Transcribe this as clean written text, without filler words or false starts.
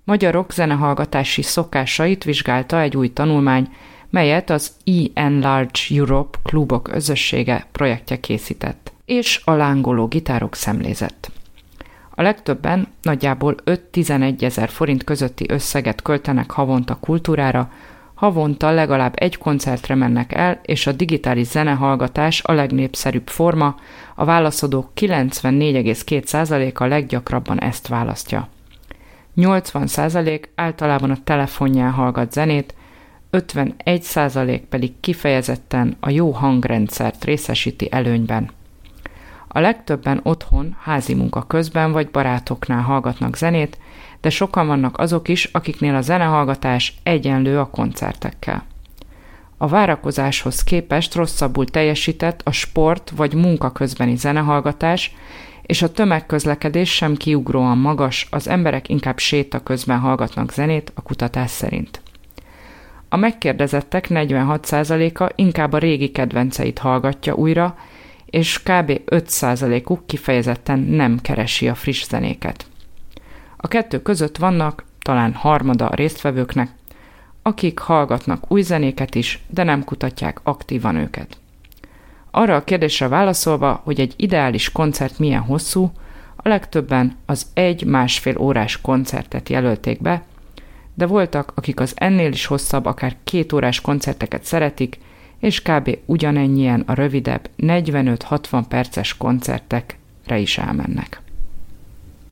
Magyar rockzenehallgatási szokásait vizsgálta egy új tanulmány, melyet az E-Enlarge Europe klubok közössége projektje készített, és a lángoló gitárok szemlézett. A legtöbben nagyjából 5-11 ezer forint közötti összeget költenek havonta kultúrára, havonta legalább egy koncertre mennek el, és a digitális zenehallgatás a legnépszerűbb forma, a válaszadók 94,2%-a leggyakrabban ezt választja. 80% általában a telefonján hallgat zenét, 51% pedig kifejezetten a jó hangrendszert részesíti előnyben. A legtöbben otthon, házi munka közben vagy barátoknál hallgatnak zenét, de sokan vannak azok is, akiknél a zenehallgatás egyenlő a koncertekkel. A várakozáshoz képest rosszabbul teljesített a sport vagy munka közbeni zenehallgatás, és a tömegközlekedés sem kiugróan magas, az emberek inkább séta közben hallgatnak zenét a kutatás szerint. A megkérdezettek 46%-a inkább a régi kedvenceit hallgatja újra, és kb. 5%-uk kifejezetten nem keresi a friss zenéket. A kettő között vannak, talán harmada a résztvevőknek, akik hallgatnak új zenéket is, de nem kutatják aktívan őket. Arra a kérdésre válaszolva, hogy egy ideális koncert milyen hosszú, a legtöbben az 1-1,5 órás koncertet jelölték be, de voltak, akik az ennél is hosszabb, akár 2 órás koncerteket szeretik, és kb. Ugyanennyien a rövidebb 45-60 perces koncertekre is elmennek.